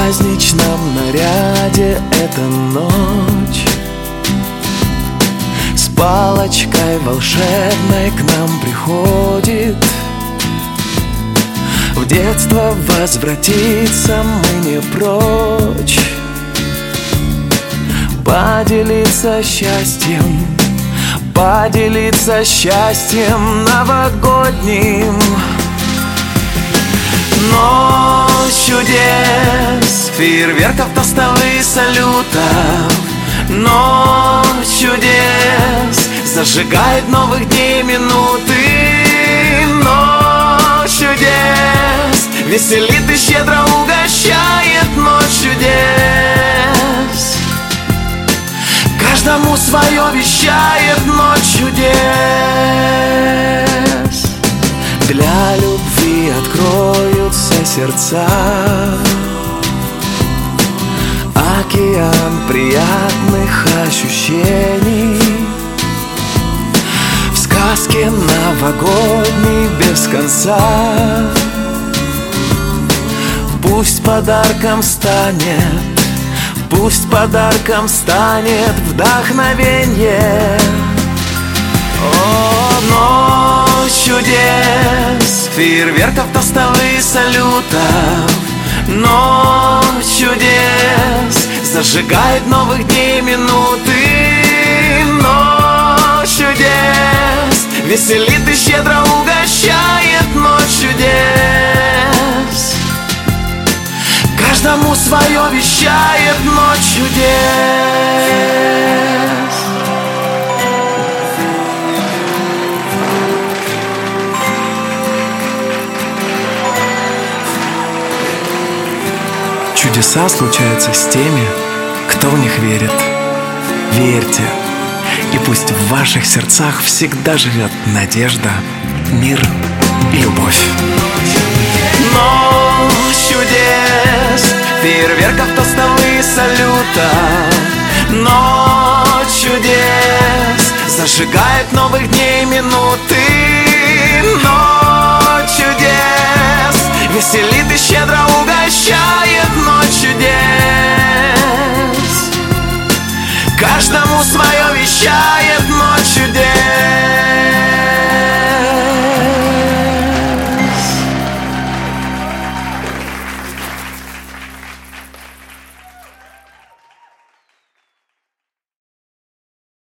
праздничном наряде эта ночь с палочкой волшебной к нам приходит. В детство возвратиться мы не прочь, поделиться счастьем, поделиться счастьем новогодним. Ночь чудес, фейерверков, тостов и салютов. Ночь чудес, зажигает новых дней минуты. Ночь чудес, веселит и щедро угощает. Ночь чудес, каждому свое вещает. Ночь чудес, для любви откроются сердца. Океан приятных ощущений, в сказке новогодней без конца. Пусть подарком станет, пусть подарком станет вдохновенье. О, ночь чудес, фейерверков, тостов и салютов. Ночь чудес, зажигает новых дней минуты. Ночь чудес, веселит и щедро угощает. Ночь чудес, каждому свое вещает. Ночь чудес. Чудеса случаются с теми, кто в них верит. Верьте, и пусть в ваших сердцах всегда живет надежда, мир и любовь. Ночь чудес, фейерверков, тостов и салютов. Ночь чудес, зажигает новых дней минуты. Ночь чудес, веселит и щедро угощает. Ночь чудес, каждому свое вещает.